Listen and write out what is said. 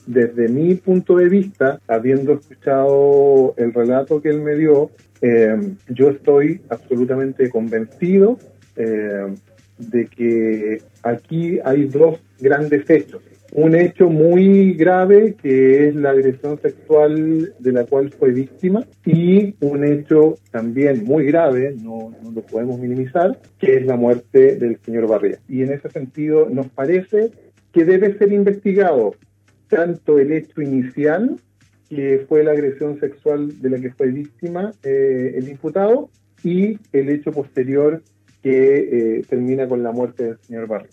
Desde mi punto de vista, habiendo escuchado el relato que él me dio, yo estoy absolutamente convencido de que aquí hay dos grandes hechos. Un hecho muy grave, que es la agresión sexual de la cual fue víctima, y un hecho también muy grave, no lo podemos minimizar, que es la muerte del señor Barría. Y en ese sentido nos parece que debe ser investigado tanto el hecho inicial, que fue la agresión sexual de la que fue víctima el imputado, y el hecho posterior, que termina con la muerte del señor Barría.